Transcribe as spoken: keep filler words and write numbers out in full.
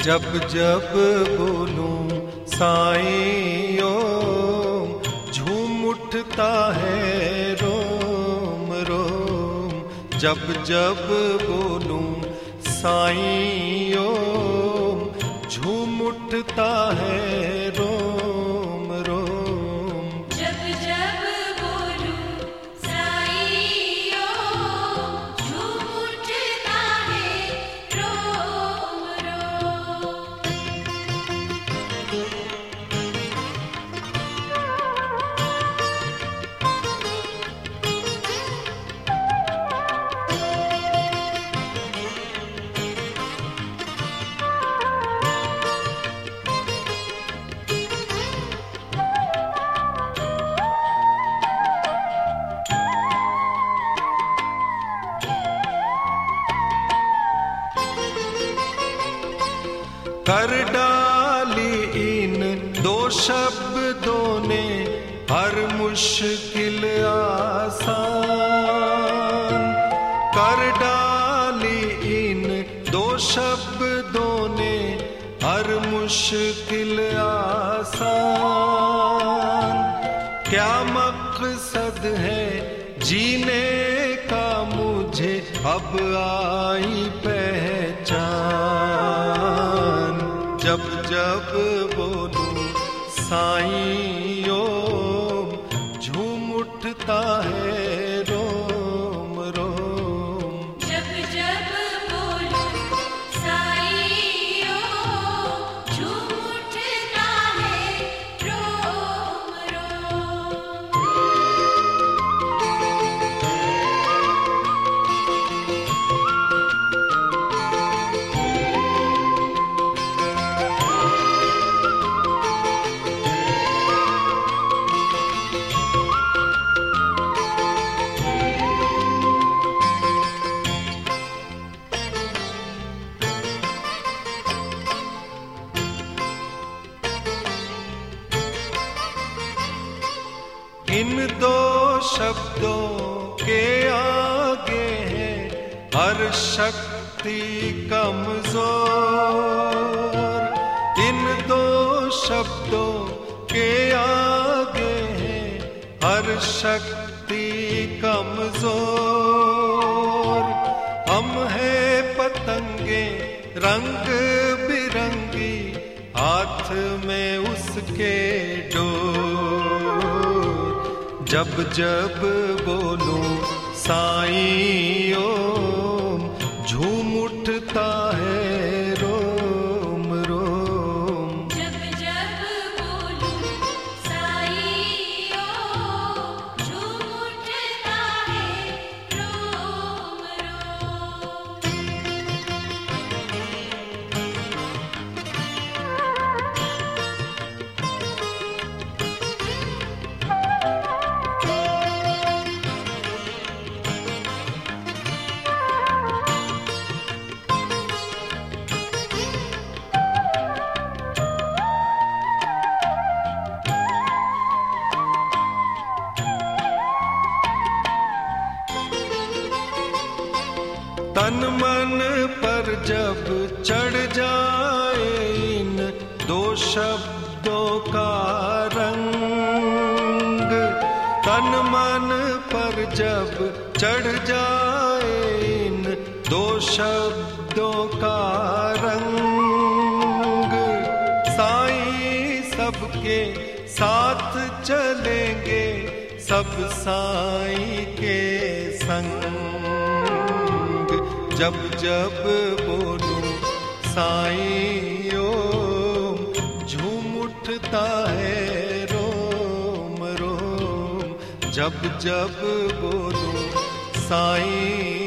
जब जब बोलूं साईं ओम, झूम उठता है रोम रोम। जब जब बोलूं साईं ओम, झूम उठता है रोम रोम। जब जब बोलूं साईं ओम, झूम उठता है रोम रोम। कर डाली इन दो शब्दों ने हर मुश्किल आसान। कर डाली इन दो शब्दों ने हर मुश्किल आसान। क्या मकसद है जीने का मुझे अब आई पहचान। जब जब बोलूं साईं ओम, झूम उठता है रोम रोम। जब जब बोलूं साईं ओम, झूम उठता है रोम रोम। इन दो शब्दों के आगे है हर शक्ति कमजोर। इन दो शब्दों के आगे है हर शक्ति कमजोर। हम हैं पतंगे रंग बिरंगी, हाथ में उसके डोर। जब जब बोलूं साईं ओम, झूम उठता है रोम रोम। जब जब बोलूं साईं ओम, झूम उठता है रोम रोम। तन मन पर जब चढ़ जाए इन दो शब्दों का रंग। तन मन पर जब चढ़ जाए इन दो शब्दों का रंग। साईं सबके साथ चलेंगे, सब साईं के संग। जब जब बोलूं साईं ओम, झूम उठता है रोम रोम। जब जब बोलूं साईं